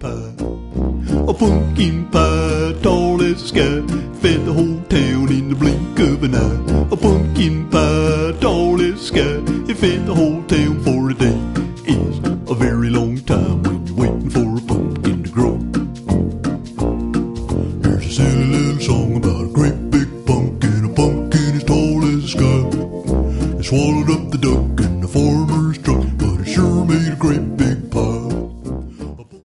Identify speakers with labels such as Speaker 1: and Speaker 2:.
Speaker 1: pie. A pumpkin pie, tall as the sky, fed the whole town in the blink of an eye. A pumpkin pie, tall as the sky, it fed the whole town for a day. It's a very long time when you're waiting for a pumpkin to grow. Here's a silly little song about a great big pumpkin. A pumpkin as tall as the sky. It swallowed